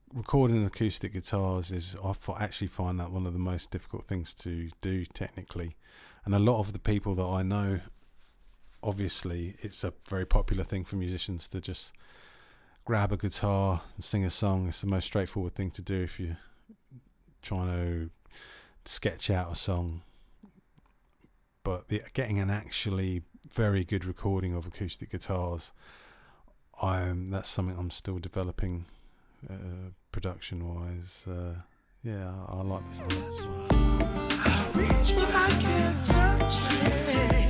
recording acoustic guitars is, actually find that one of the most difficult things to do technically. And a lot of the people that I know, obviously it's a very popular thing for musicians to just grab a guitar and sing a song. It's the most straightforward thing to do if you're trying to sketch out a song. But getting an actually very good recording of acoustic guitars, that's something I'm still developing production wise. I like this. I reach but I can't touch it.